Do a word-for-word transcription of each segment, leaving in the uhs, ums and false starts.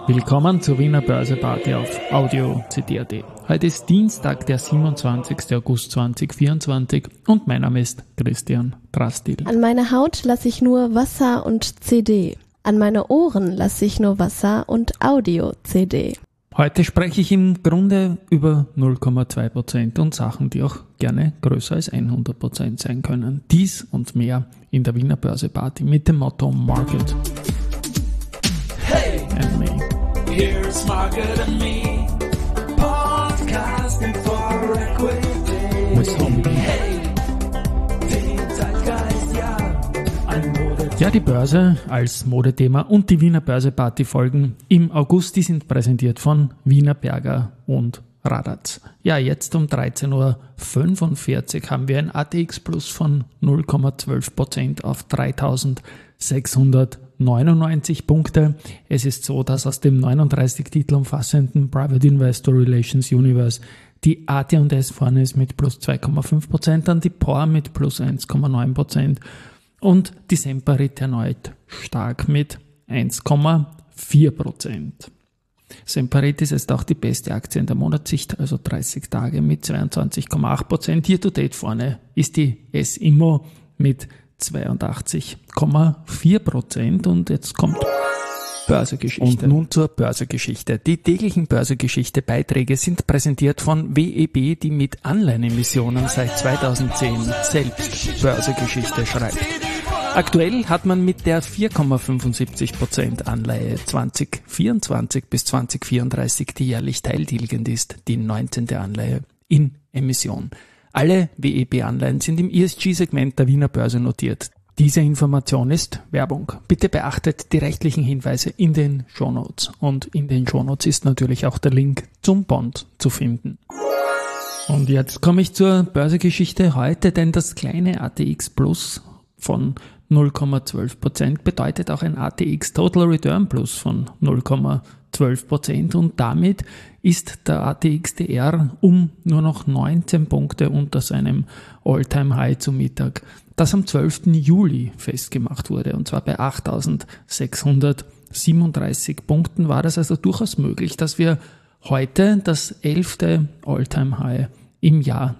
Willkommen zur Wiener Börse-Party auf Audio C D punkt A T. Heute ist Dienstag, der siebenundzwanzigster August zweitausendvierundzwanzig und mein Name ist Christian Drastil. An meine Haut lasse ich nur Wasser und C D. An meine Ohren lasse ich nur Wasser und Audio-C D. Heute spreche ich im Grunde über null Komma zwei Prozent und Sachen, die auch gerne größer als hundert Prozent sein können. Dies und mehr in der Wiener Börse-Party mit dem Motto Market Hey, and Me. here's Market and Me, podcasting for equity. With Homie. Hey, den Zeitgeist, ja, ein Mode. Ja, die Börse als Modethema und die Wiener Börse-Party-Folgen im August, die sind präsentiert von Wienerberger und Radatz. Ja, jetzt um dreizehn Uhr fünfundvierzig haben wir ein A T X Plus von null Komma zwölf Prozent auf dreitausendsechshundertneunundneunzig Punkte. Es ist so, dass aus dem neununddreißig Titel umfassenden Private Investor Relations Universe die A T und S vorne ist mit plus zwei Komma fünf Prozent, dann die P O R mit plus eins Komma neun Prozent und die Semperit erneut stark mit eins Komma vier Prozent. Semperit ist jetzt auch die beste Aktie in der Monatssicht, also dreißig Tage mit zweiundzwanzig Komma acht Prozent. Hier to date vorne ist die S-Immo mit zweiundachtzig Komma vier Prozent und jetzt kommt Börsegeschichte. Und nun zur Börsegeschichte. Die täglichen Börsegeschichte-Beiträge sind präsentiert von W E B, die mit Anleihenemissionen seit zweitausendzehn selbst Börsegeschichte schreibt. Aktuell hat man mit der vier Komma fünfundsiebzig Prozent Anleihe zwanzig vierundzwanzig bis zwanzig vierunddreißig, die jährlich teiltilgend ist, die neunzehnte Anleihe in Emission. Alle W E B-Anleihen sind im E S G-Segment der Wiener Börse notiert. Diese Information ist Werbung. Bitte beachtet die rechtlichen Hinweise in den Shownotes. Und in den Shownotes ist natürlich auch der Link zum Bond zu finden. Und jetzt komme ich zur Börsegeschichte heute, denn das kleine A T X Plus von null Komma zwölf Prozent bedeutet auch ein A T X Total Return Plus von null Komma zwölf Prozent und damit ist der A T X T R um nur noch neunzehn Punkte unter seinem All-Time-High zu Mittag, das am zwölften Juli festgemacht wurde, und zwar bei achttausendsechshundertsiebenunddreißig Punkten war das also durchaus möglich, dass wir heute das elfte All-Time-High im Jahr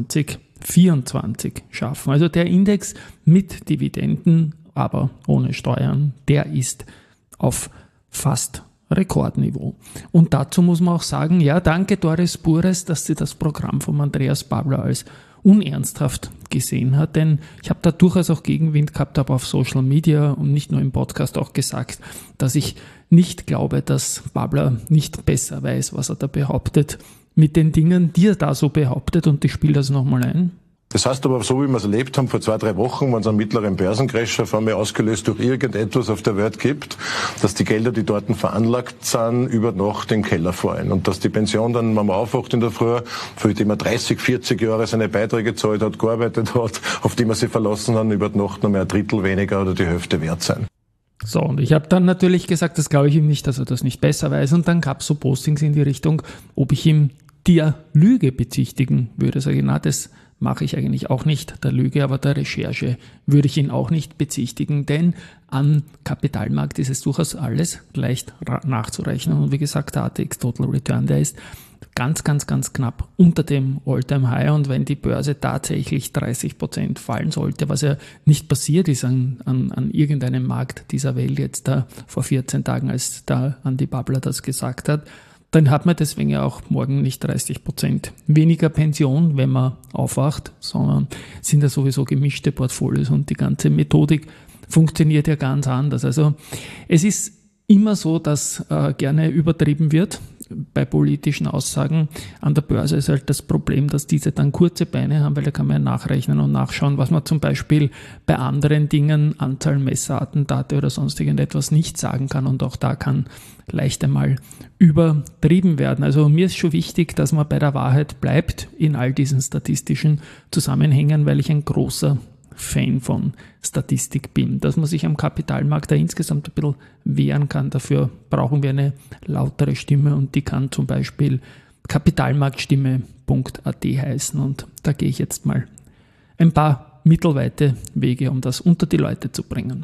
zweitausendvierundzwanzig schaffen. Also der Index mit Dividenden, aber ohne Steuern, der ist auf fast Rekordniveau. Und dazu muss man auch sagen, ja, danke Doris Bures, dass sie das Programm von Andreas Babler als unernsthaft gesehen hat, denn ich habe da durchaus auch Gegenwind gehabt, aber auf Social Media und nicht nur im Podcast auch gesagt, dass ich nicht glaube, dass Babler nicht besser weiß, was er da behauptet, mit den Dingen, die er da so behauptet, und ich spiele das nochmal ein. Das heißt aber, so wie wir es erlebt haben, vor zwei, drei Wochen, wenn es einen mittleren Börsencrash auf einmal ausgelöst durch irgendetwas auf der Welt gibt, dass die Gelder, die dort veranlagt sind, über Nacht im Keller fallen. Und dass die Pension dann, wenn man aufwacht in der Früh, für die man dreißig, vierzig Jahre seine Beiträge gezahlt hat, gearbeitet hat, auf die man sich verlassen hat, über die Nacht noch mehr ein Drittel weniger oder die Hälfte wert sein. So, und ich habe dann natürlich gesagt, das glaube ich ihm nicht, dass er das nicht besser weiß. Und dann gab es so Postings in die Richtung, ob ich ihm der Lüge bezichtigen würde. Sag ich, na, das mache ich eigentlich auch nicht, der Lüge, aber der Recherche würde ich ihn auch nicht bezichtigen, denn am Kapitalmarkt ist es durchaus alles leicht nachzurechnen. Und wie gesagt, der A T X Total Return, der ist ganz, ganz, ganz knapp unter dem All-Time-High, und wenn die Börse tatsächlich dreißig Prozent fallen sollte, was ja nicht passiert ist an, an, an irgendeinem Markt dieser Welt jetzt da vor vierzehn Tagen, als da Andi Babler das gesagt hat, dann hat man deswegen ja auch morgen nicht dreißig Prozent weniger Pension, wenn man aufwacht, sondern sind ja sowieso gemischte Portfolios und die ganze Methodik funktioniert ja ganz anders. Also es ist immer so, dass äh, gerne übertrieben wird bei politischen Aussagen. An der Börse ist halt das Problem, dass diese dann kurze Beine haben, weil da kann man ja nachrechnen und nachschauen, was man zum Beispiel bei anderen Dingen, Anzahl Messerattentate oder sonst irgendetwas, nicht sagen kann, und auch da kann leicht einmal übertrieben werden. Also mir ist schon wichtig, dass man bei der Wahrheit bleibt in all diesen statistischen Zusammenhängen, weil ich ein großer Fan von Statistik bin. Dass man sich am Kapitalmarkt da insgesamt ein bisschen wehren kann, dafür brauchen wir eine lautere Stimme, und die kann zum Beispiel kapitalmarktstimme punkt a t heißen, und da gehe ich jetzt mal ein paar mittelweite Wege, um das unter die Leute zu bringen.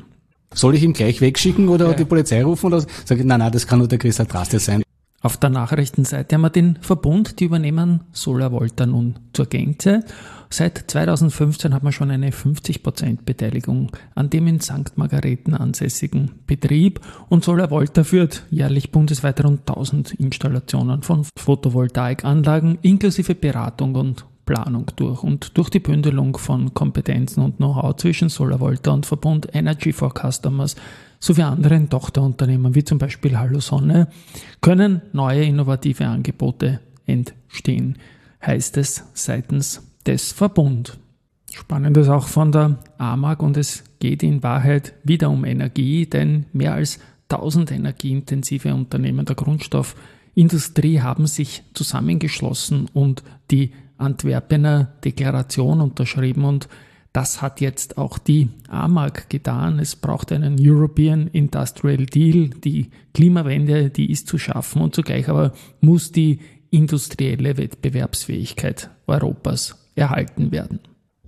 Soll ich ihn gleich wegschicken oder ja. die Polizei rufen oder sage ich, nein, nein, das kann nur der Chris Adraste sein. Auf der Nachrichtenseite haben wir den Verbund, die übernehmen SolarVolta nun zur Gänze. Seit zweitausendfünfzehn hat man schon eine fünfzig Prozent Beteiligung an dem in Sankt Margarethen ansässigen Betrieb und SolarVolta führt jährlich bundesweit rund tausend Installationen von Photovoltaikanlagen inklusive Beratung und Planung durch. Und durch die Bündelung von Kompetenzen und Know-how zwischen SolarVolta und Verbund Energy for Customers sowie anderen Tochterunternehmen wie zum Beispiel Hallo Sonne können neue innovative Angebote entstehen, heißt es seitens des Verbund. Spannend ist auch von der A M A G und es geht in Wahrheit wieder um Energie, denn mehr als tausend energieintensive Unternehmen der Grundstoffindustrie haben sich zusammengeschlossen und die Antwerpener Deklaration unterschrieben und das hat jetzt auch die A M A G getan. Es braucht einen European Industrial Deal. Die Klimawende, die ist zu schaffen und zugleich aber muss die industrielle Wettbewerbsfähigkeit Europas erhalten werden.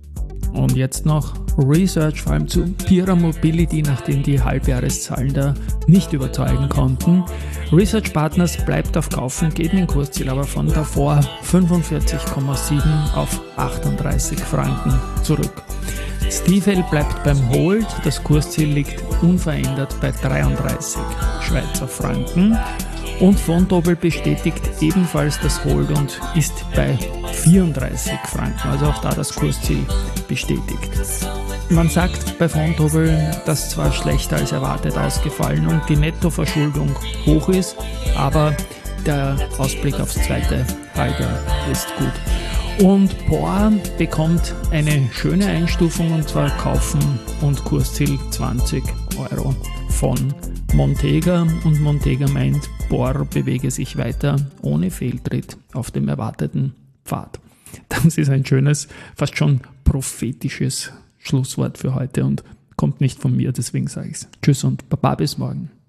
Und jetzt noch Research, vor allem zu Pira Mobility, nachdem die Halbjahreszahlen da nicht überzeugen konnten. Research Partners bleibt auf Kaufen, geht in den Kursziel aber von davor fünfundvierzig Komma sieben auf achtunddreißig Franken zurück. Stiefel bleibt beim Hold, das Kursziel liegt unverändert bei dreiunddreißig Schweizer Franken. Und Vontobel bestätigt ebenfalls das Hold und ist bei vierunddreißig Franken, also auch da das Kursziel bestätigt. Man sagt bei Vontobel, dass zwar schlechter als erwartet ausgefallen und die Nettoverschuldung hoch ist, aber der Ausblick aufs zweite Halbjahr ist gut. Und P O R bekommt eine schöne Einstufung und zwar Kaufen und Kursziel zwanzig Euro von Montega und Montega meint, P O R bewege sich weiter ohne Fehltritt auf dem erwarteten Pfad. Das ist ein schönes, fast schon prophetisches Schlusswort für heute und kommt nicht von mir, deswegen sage ich es. Tschüss und Baba bis morgen.